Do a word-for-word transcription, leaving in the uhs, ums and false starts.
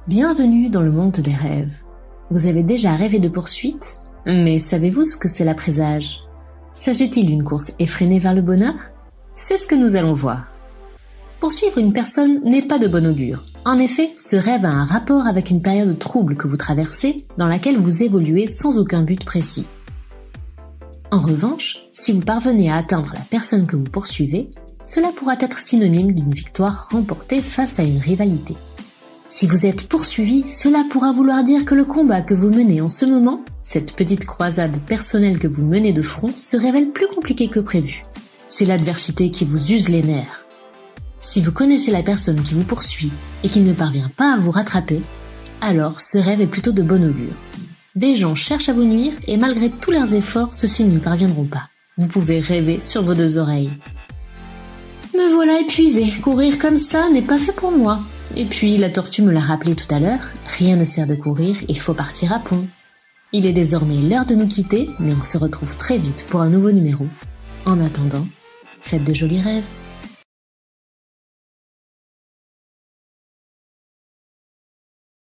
Bienvenue dans le monde des rêves. Vous avez déjà rêvé de poursuite, mais savez-vous ce que cela présage? S'agit-il d'une course effrénée vers le bonheur? C'est ce que nous allons voir. Poursuivre une personne n'est pas de bon augure. En effet, ce rêve a un rapport avec une période trouble que vous traversez, dans laquelle vous évoluez sans aucun but précis. En revanche, si vous parvenez à atteindre la personne que vous poursuivez, cela pourra être synonyme d'une victoire remportée face à une rivalité. Si vous êtes poursuivi, cela pourra vouloir dire que le combat que vous menez en ce moment, cette petite croisade personnelle que vous menez de front, se révèle plus compliqué que prévu. C'est l'adversité qui vous use les nerfs. Si vous connaissez la personne qui vous poursuit et qui ne parvient pas à vous rattraper, alors ce rêve est plutôt de bon augure. Des gens cherchent à vous nuire et malgré tous leurs efforts, ceux-ci n'y parviendront pas. Vous pouvez rêver sur vos deux oreilles. Me voilà épuisé. Courir comme ça n'est pas fait pour moi. Et puis, la tortue me l'a rappelé tout à l'heure, rien ne sert de courir, il faut partir à pont. Il est désormais l'heure de nous quitter, mais on se retrouve très vite pour un nouveau numéro. En attendant, faites de jolis rêves.